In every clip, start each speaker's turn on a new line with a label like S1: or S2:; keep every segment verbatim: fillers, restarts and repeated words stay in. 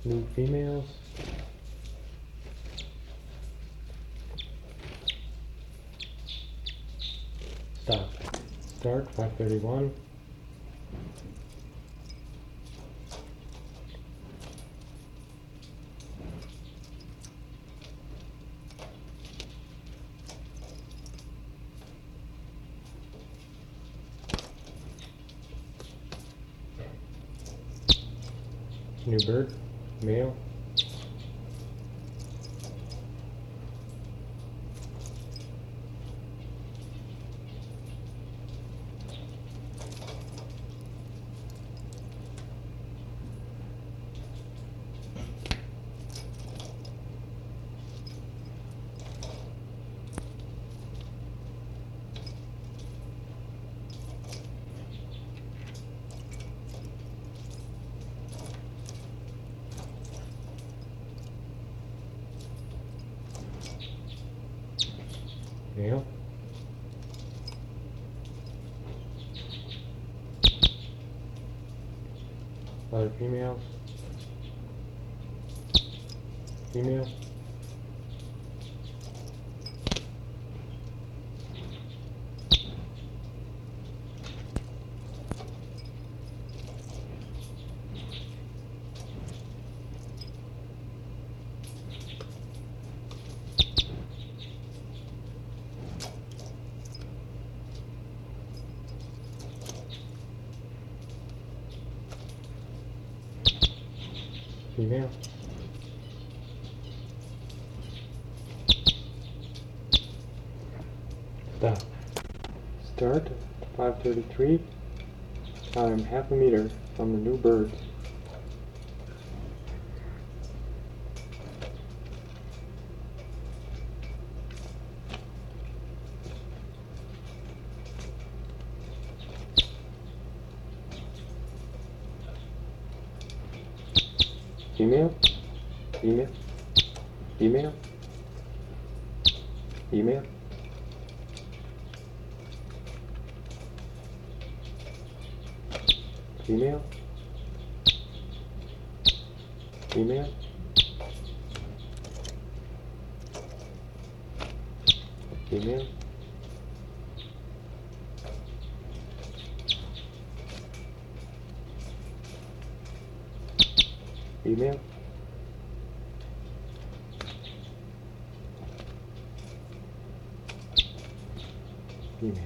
S1: New females. Stop. Start five thirty-one. New bird, male. Male. Other females. Female. Female. Stop. Start five thirty-three. I'm half a meter from the new birds. Female, female, female, female, female, female, female, female, female,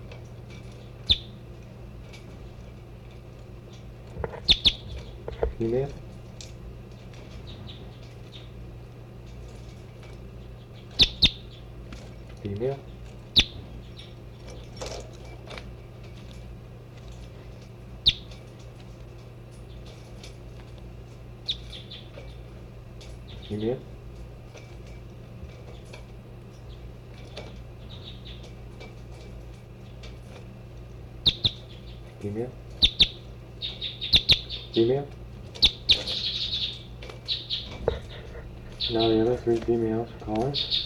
S1: female, female, female, female, female. Now the other three females are calling.